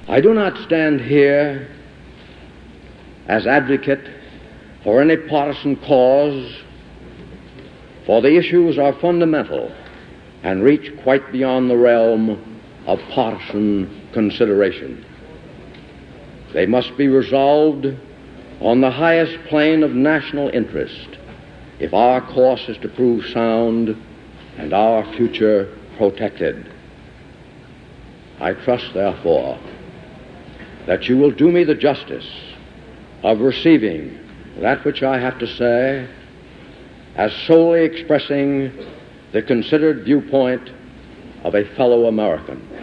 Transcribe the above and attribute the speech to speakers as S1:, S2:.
S1: I do not stand here as advocate for any partisan cause, for the issues are fundamental and reach quite beyond the realm of partisan consideration. They must be resolved on the highest plane of national interest if our course is to prove sound and our future protected. I trust, therefore, that you will do me the justice of receiving that which I have to say as solely expressing the considered viewpoint of a fellow American.